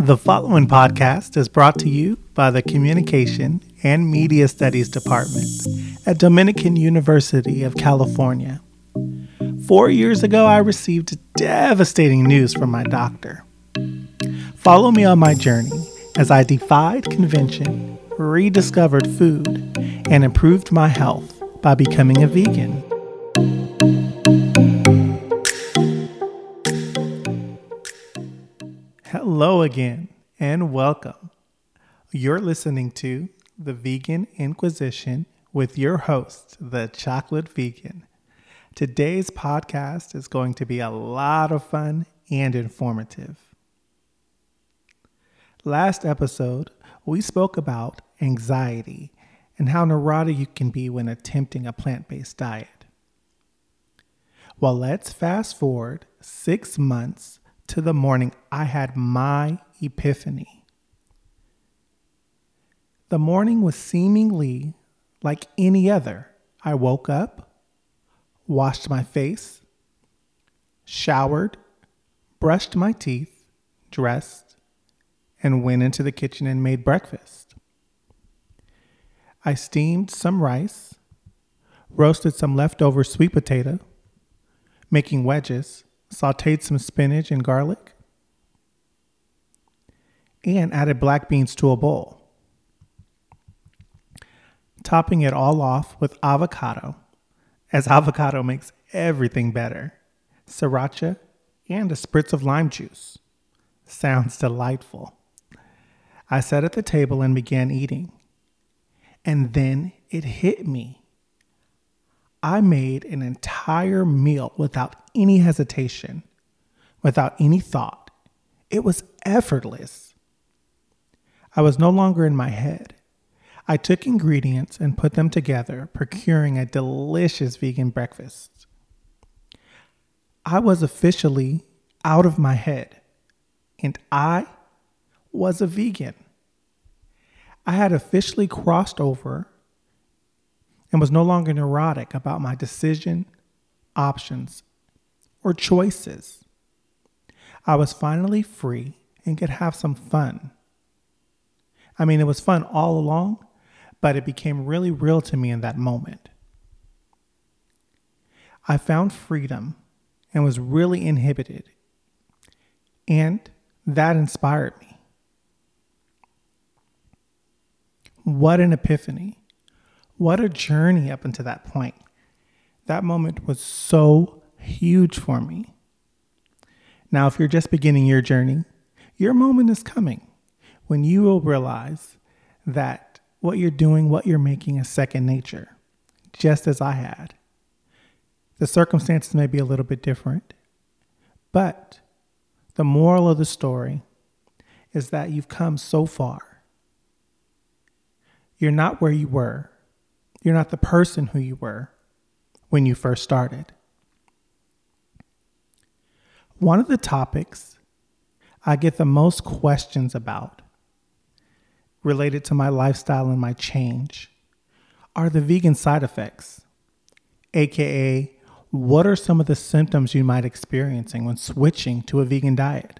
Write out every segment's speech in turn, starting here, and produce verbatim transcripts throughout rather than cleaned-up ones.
The following podcast is brought to you by the Communication and Media Studies Department at Dominican University of California. Four years ago, I received devastating news from my doctor. Follow me on my journey as I defied convention, rediscovered food, and improved my health by becoming a vegan. Hello again, and welcome. You're listening to The Vegan Inquisition with your host, The Chocolate Vegan. Today's podcast is going to be a lot of fun and informative. Last episode, we spoke about anxiety and how neurotic you can be when attempting a plant-based diet. Well, let's fast forward six months to the morning I had my epiphany. The morning was seemingly like any other. I woke up, washed my face, showered, brushed my teeth, dressed, and went into the kitchen and made breakfast. I steamed some rice, roasted some leftover sweet potato, making wedges, sauteed some spinach and garlic, and added black beans to a bowl. Topping it all off with avocado, as avocado makes everything better, sriracha, and a spritz of lime juice. Sounds delightful. I sat at the table and began eating. And then it hit me. I made an entire meal without any hesitation, without any thought. It was effortless. I was no longer in my head. I took ingredients and put them together, procuring a delicious vegan breakfast. I was officially out of my head, and I was a vegan. I had officially crossed over and was no longer neurotic about my decision, options, or choices. I was finally free and could have some fun. I mean, it was fun all along, but it became really real to me in that moment. I found freedom and was really inhibited, and that inspired me. What an epiphany. What a journey up until that point. That moment was so huge for me. Now, if you're just beginning your journey, your moment is coming when you will realize that what you're doing, what you're making is second nature, just as I had. The circumstances may be a little bit different, but the moral of the story is that you've come so far. You're not where you were. You're not the person who you were when you first started. One of the topics I get the most questions about related to my lifestyle and my change are the vegan side effects, aka what are some of the symptoms you might experiencing when switching to a vegan diet?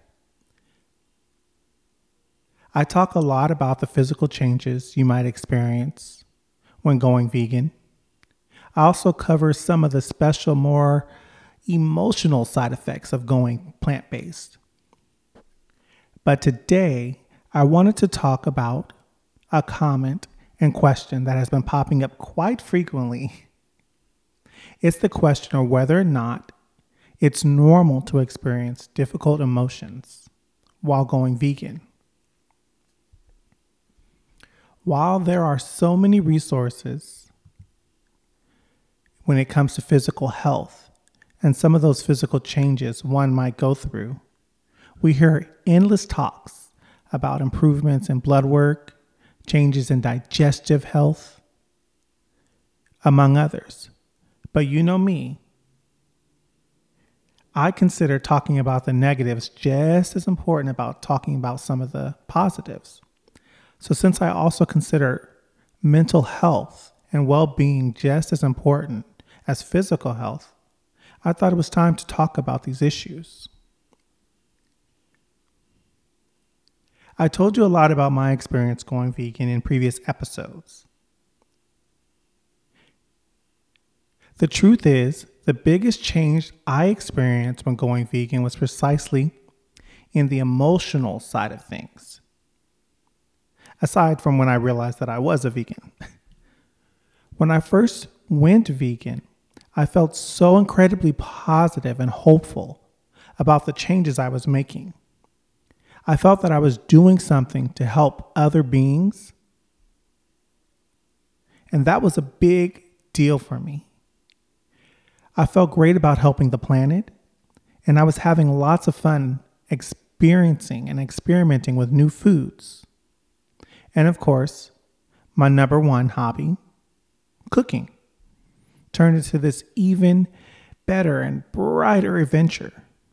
I talk a lot about the physical changes you might experience when going vegan. I also cover some of the special, more emotional side effects of going plant-based. But today, I wanted to talk about a comment and question that has been popping up quite frequently. It's the question of whether or not it's normal to experience difficult emotions while going vegan. While there are so many resources when it comes to physical health and some of those physical changes one might go through, we hear endless talks about improvements in blood work, changes in digestive health, among others. But you know me, I consider talking about the negatives just as important about talking about some of the positives. So since I also consider mental health and well-being just as important as physical health, I thought it was time to talk about these issues. I told you a lot about my experience going vegan in previous episodes. The truth is, the biggest change I experienced when going vegan was precisely in the emotional side of things. Aside from when I realized that I was a vegan. When I first went vegan, I felt so incredibly positive and hopeful about the changes I was making. I felt that I was doing something to help other beings. And that was a big deal for me. I felt great about helping the planet, and I was having lots of fun experiencing and experimenting with new foods. And of course, my number one hobby, cooking, turned into this even better and brighter adventure.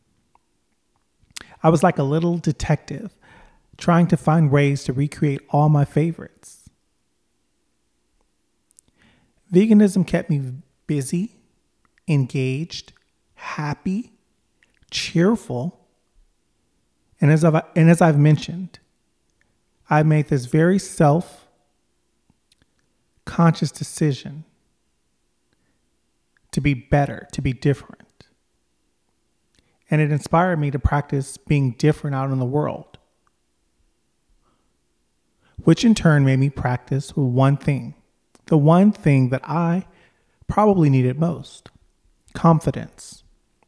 I was like a little detective trying to find ways to recreate all my favorites. Veganism kept me busy, engaged, happy, cheerful, and as I've, and as I've mentioned, I made this very self-conscious decision to be better, to be different. And it inspired me to practice being different out in the world, which in turn made me practice one thing, the one thing that I probably needed most: confidence.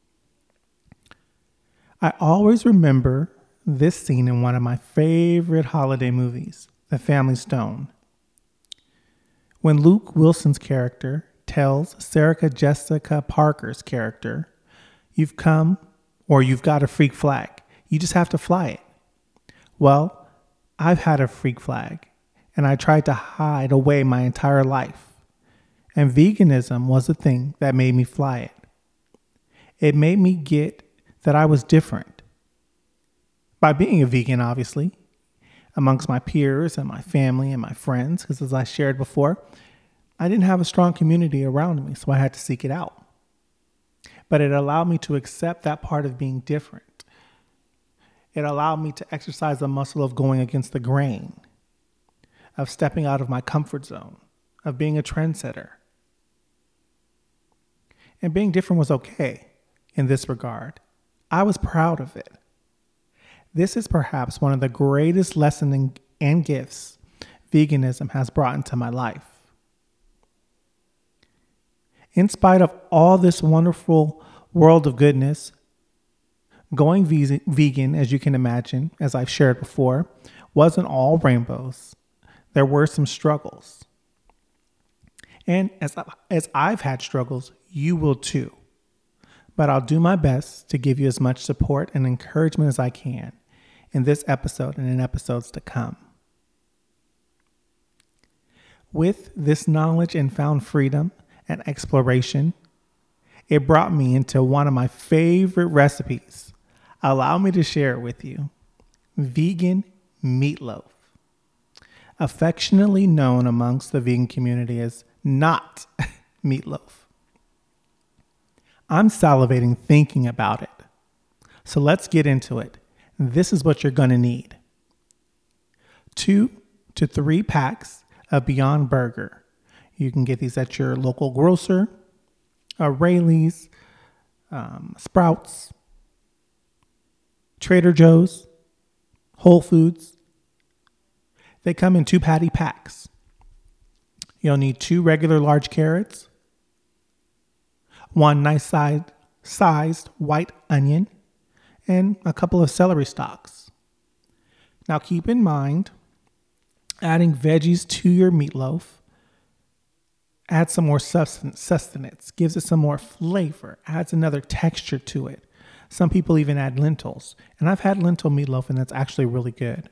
I always remember this scene in one of my favorite holiday movies, The Family Stone, when Luke Wilson's character tells Sarah Jessica Parker's character, "You've come, or you've got a freak flag. You just have to fly it." Well, I've had a freak flag, and I tried to hide away my entire life. And veganism was the thing that made me fly it. It made me get that I was different. By being a vegan, obviously, amongst my peers and my family and my friends, because as I shared before, I didn't have a strong community around me, so I had to seek it out. But it allowed me to accept that part of being different. It allowed me to exercise the muscle of going against the grain, of stepping out of my comfort zone, of being a trendsetter. And being different was okay in this regard. I was proud of it. This is perhaps one of the greatest lessons and gifts veganism has brought into my life. In spite of all this wonderful world of goodness, going vegan, as you can imagine, as I've shared before, wasn't all rainbows. There were some struggles. And as, as I've had struggles, you will too. But I'll do my best to give you as much support and encouragement as I can in this episode and in episodes to come. With this knowledge and found freedom and exploration, it brought me into one of my favorite recipes. Allow me to share it with you. Vegan meatloaf. Affectionately known amongst the vegan community as not meatloaf. I'm salivating thinking about it. So let's get into it. This is what you're going to need. Two to three packs of Beyond Burger. You can get these at your local grocer, uh, Rayleigh's, um, Sprouts, Trader Joe's, Whole Foods. They come in two patty packs. You'll need two regular large carrots, one nice sized, sized white onion, and a couple of celery stalks. Now keep in mind, adding veggies to your meatloaf adds some more sustenance, gives it some more flavor, adds another texture to it. Some people even add lentils. And I've had lentil meatloaf, and that's actually really good.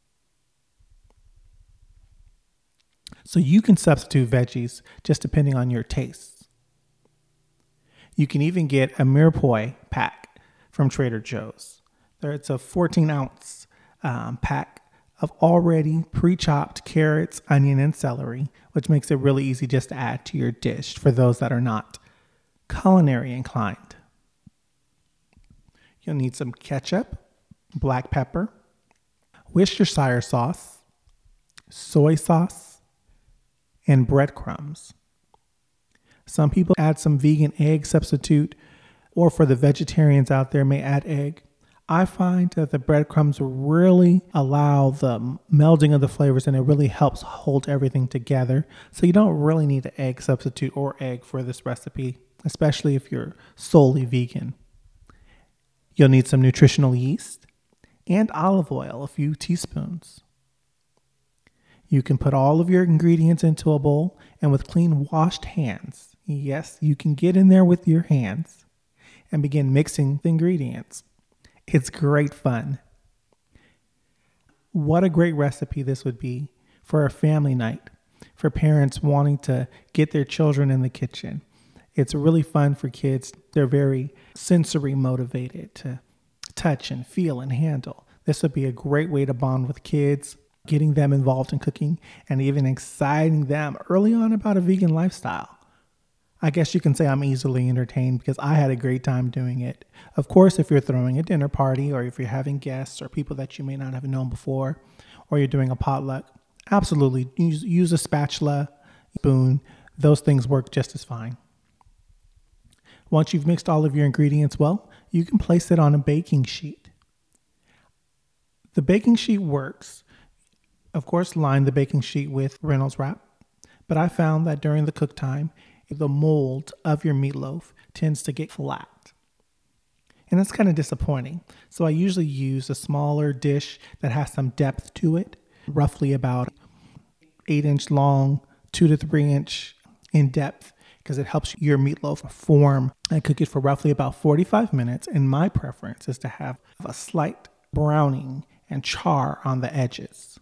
So you can substitute veggies just depending on your tastes. You can even get a mirepoix pack from Trader Joe's. It's a fourteen ounce um, pack of already pre-chopped carrots, onion, and celery, which makes it really easy just to add to your dish for those that are not culinary inclined. You'll need some ketchup, black pepper, Worcestershire sauce, soy sauce, and breadcrumbs. Some people add some vegan egg substitute, or for the vegetarians out there may add egg. I find that the breadcrumbs really allow the melding of the flavors, and it really helps hold everything together. So you don't really need an egg substitute or egg for this recipe, especially if you're solely vegan. You'll need some nutritional yeast and olive oil, a few teaspoons. You can put all of your ingredients into a bowl, and with clean washed hands, yes, you can get in there with your hands and begin mixing the ingredients. It's great fun. What a great recipe this would be for a family night, for parents wanting to get their children in the kitchen. It's really fun for kids. They're very sensory motivated to touch and feel and handle. This would be a great way to bond with kids, getting them involved in cooking and even exciting them early on about a vegan lifestyle. I guess you can say I'm easily entertained because I had a great time doing it. Of course, if you're throwing a dinner party or if you're having guests or people that you may not have known before, or you're doing a potluck, absolutely use, use a spatula, spoon. Those things work just as fine. Once you've mixed all of your ingredients well, you can place it on a baking sheet. The baking sheet works. Of course, line the baking sheet with Reynolds wrap, but I found that during the cook time, the mold of your meatloaf tends to get flat. And that's kind of disappointing. So I usually use a smaller dish that has some depth to it, roughly about eight inch long, two to three inch in depth, because it helps your meatloaf form. I cook it for roughly about forty-five minutes. And my preference is to have a slight browning and char on the edges.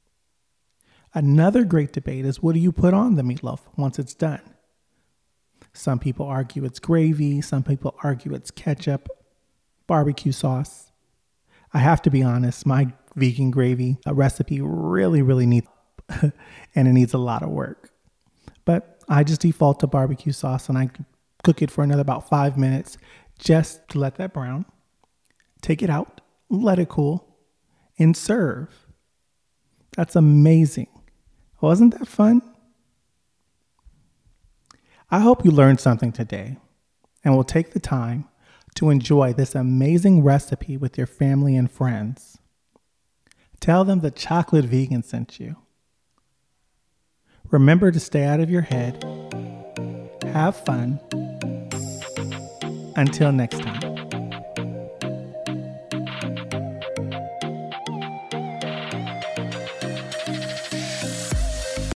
Another great debate is, what do you put on the meatloaf once it's done? Some people argue it's gravy. Some people argue it's ketchup, barbecue sauce. I have to be honest, my vegan gravy recipe really, really needs, and it needs a lot of work. But I just default to barbecue sauce, and I cook it for another about five minutes just to let that brown. Take it out, let it cool, and serve. That's amazing. Wasn't that fun? I hope you learned something today and will take the time to enjoy this amazing recipe with your family and friends. Tell them the Chocolate Vegan sent you. Remember to stay out of your head. Have fun. Until next time.